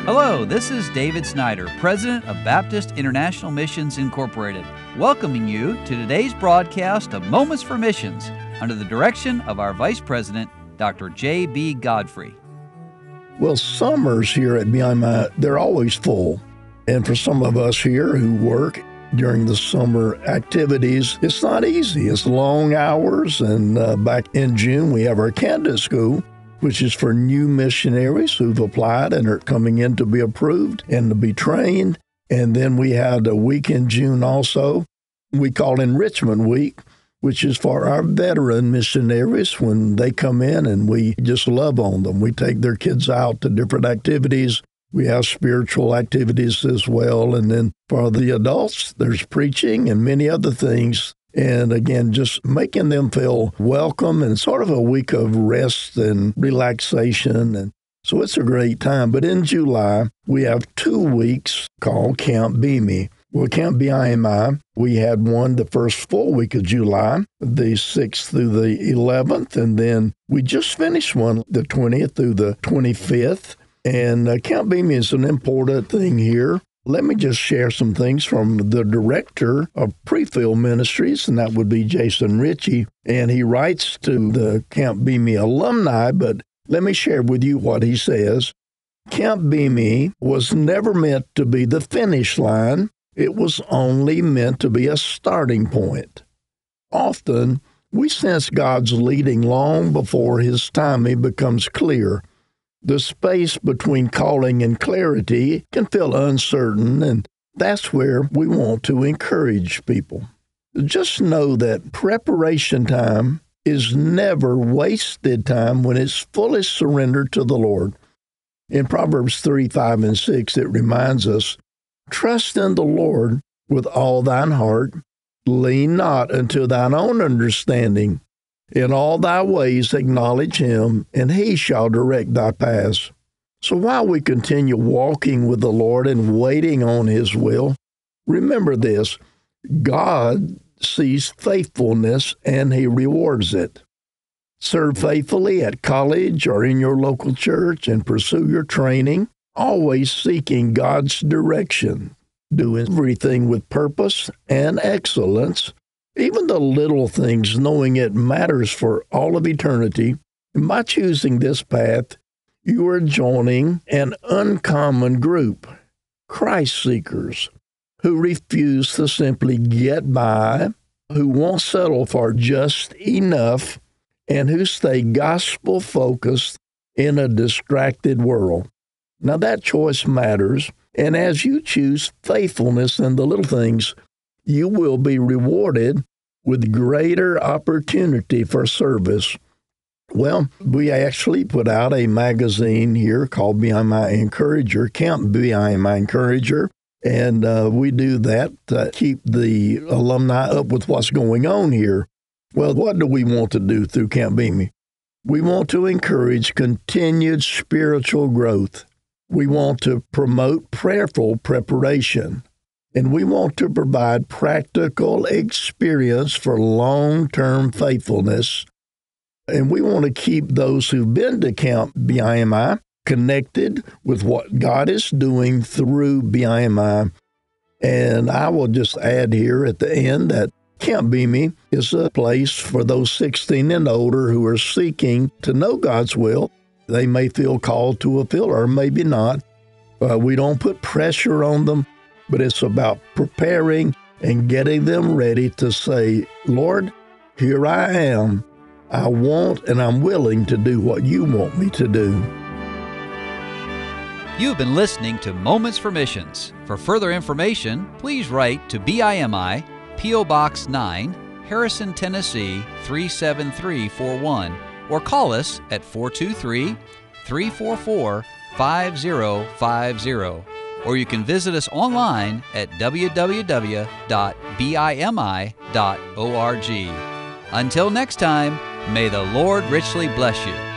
Hello, this is David Snyder, President of Baptist International Missions Incorporated, welcoming you to today's broadcast of Moments for Missions under the direction of our Vice President, Dr. J.B. Godfrey. Well, summers here at BIMI, they're always full. And for some of us here who work during the summer activities, it's not easy. It's long hours. And back in June, we have our candidate school, which is for new missionaries who've applied and are coming in to be approved and to be trained. And then we had a week in June also we call Enrichment Week, which is for our veteran missionaries when they come in and we just love on them. We take their kids out to different activities. We have spiritual activities as well. And then for the adults, there's preaching and many other things. And again, just making them feel welcome and sort of a week of rest and relaxation. And so it's a great time. But in July, we have 2 weeks called Camp BIMI. Well, Camp BIMI, we had one the first full week of July, the 6th through the 11th. And then we just finished one the 20th through the 25th. And Camp BIMI is an important thing here. Let me just share some things from the director of Prefill Ministries, and that would be Jason Ritchie. And he writes to the Camp BIMI alumni, but let me share with you what he says. Camp BIMI was never meant to be the finish line. It was only meant to be a starting point. Often, we sense God's leading long before His timing becomes clear. The space between calling and clarity can feel uncertain, and that's where we want to encourage people. Just know that preparation time is never wasted time when it's fully surrendered to the Lord. In Proverbs 3, 5, and 6, it reminds us, trust in the Lord with all thine heart, lean not unto thine own understanding. In all thy ways acknowledge Him, and He shall direct thy paths. So while we continue walking with the Lord and waiting on His will, remember this, God sees faithfulness and He rewards it. Serve faithfully at college or in your local church and pursue your training, always seeking God's direction. Do everything with purpose and excellence, even the little things, knowing it matters for all of eternity. And by choosing this path, you are joining an uncommon group, Christ seekers, who refuse to simply get by, who won't settle for just enough, and who stay gospel-focused in a distracted world. Now that choice matters, and as you choose faithfulness in the little things, you will be rewarded with greater opportunity for service. Well, we actually put out a magazine here called BIMI Encourager, Camp BIMI Encourager, and we do that to keep the alumni up with what's going on here. Well, what do we want to do through Camp BIMI? We want to encourage continued spiritual growth. We want to promote prayerful preparation. And we want to provide practical experience for long-term faithfulness. And we want to keep those who've been to Camp BIMI connected with what God is doing through BIMI. And I will just add here at the end that Camp BIMI is a place for those 16 and older who are seeking to know God's will. They may feel called to fulfill or maybe not. We don't put pressure on them. But it's about preparing and getting them ready to say, Lord, here I am. I want and I'm willing to do what you want me to do. You've been listening to Moments for Missions. For further information, please write to BIMI, P.O. Box 9, Harrison, Tennessee 37341, or call us at 423-344-5050. Or you can visit us online at www.bimi.org. Until next time, may the Lord richly bless you.